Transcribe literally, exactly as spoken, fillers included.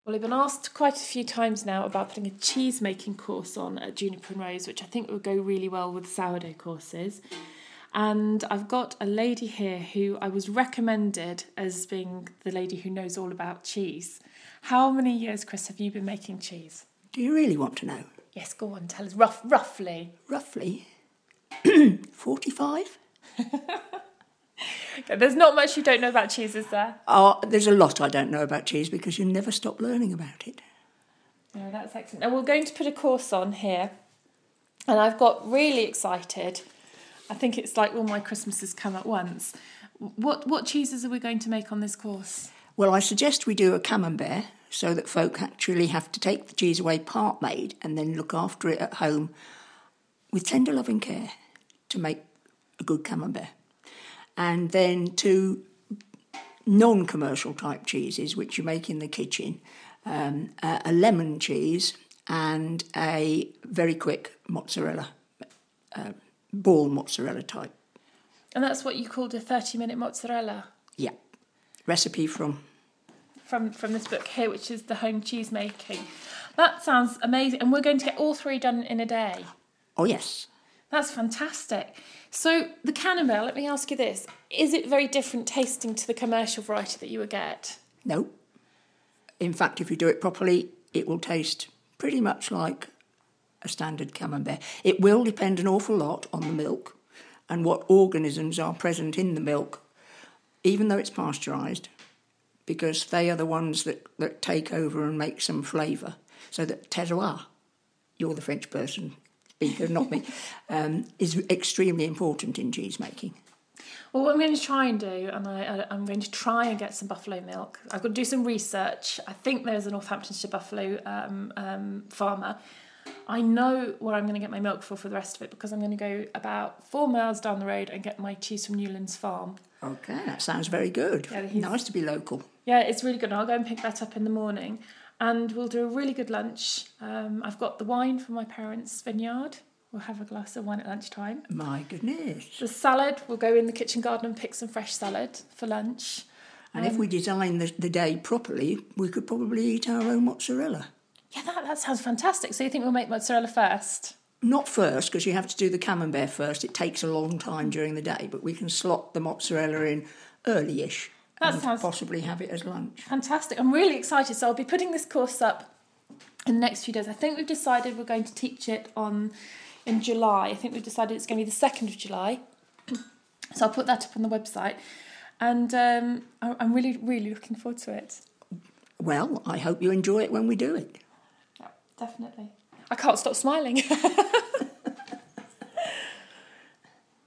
Well, I've been asked quite a few times now about putting a cheese making course on at Juniper and Rose, which I think would go really well with sourdough courses. And I've got a lady here who I was recommended as being the lady who knows all about cheese. How many years, Chris, have you been making cheese? Do you really want to know? Yes, go on, tell us rough, roughly. Roughly forty-five? Okay, there's not much you don't know about cheese, is there? Oh, there's a lot I don't know about cheese because you never stop learning about it. No, that's excellent. Now, we're going to put a course on here, and I've got really excited. I think it's like all my Christmases come at once. What what cheeses are we going to make on this course? Well, I suggest we do a camembert so that folk actually have to take the cheese away part made and then look after it at home with tender loving care to make a good camembert. And then two non-commercial type cheeses, which you make in the kitchen, um, a, a lemon cheese and a very quick mozzarella, uh, ball mozzarella type. And that's what you called a thirty-minute mozzarella? Yeah. Recipe from... From, from this book here, which is the home cheese making. That sounds amazing. And we're going to get all three done in a day? Oh, yes. That's fantastic. So the camembert, let me ask you this. Is it very different tasting to the commercial variety that you would get? No. In fact, if you do it properly, it will taste pretty much like a standard camembert. It will depend an awful lot on the milk and what organisms are present in the milk, even though it's pasteurised, because they are the ones that, that take over and make some flavour. So that terroir, you're the French person, speaker, not me, um, is extremely important in cheese making. Well, what I'm going to try and do, and I, I, I'm going to try and get some buffalo milk. I've got to do some research. I think there's a Northamptonshire buffalo um, um, farmer. I know where I'm going to get my milk for for the rest of it because I'm going to go about four miles down the road and get my cheese from Newlands Farm. Okay, that sounds very good. Yeah, nice to be local. Yeah, it's really good. I'll go and pick that up in the morning. And we'll do a really good lunch. Um, I've got the wine from my parents' vineyard. We'll have a glass of wine at lunchtime. My goodness. The salad, we'll go in the kitchen garden and pick some fresh salad for lunch. And um, if we design the, the day properly, we could probably eat our own mozzarella. Yeah, that, that sounds fantastic. So you think we'll make mozzarella first? Not first, because you have to do the camembert first. It takes a long time during the day, but we can slot the mozzarella in early-ish. That and sounds possibly have it as lunch. Fantastic. I'm really excited. So I'll be putting this course up in the next few days. I think we've decided we're going to teach it on in July. I think we've decided it's going to be the second of July. So I'll put that up on the website. And um, I'm really, really looking forward to it. Well, I hope you enjoy it when we do it. Yeah, definitely. I can't stop smiling.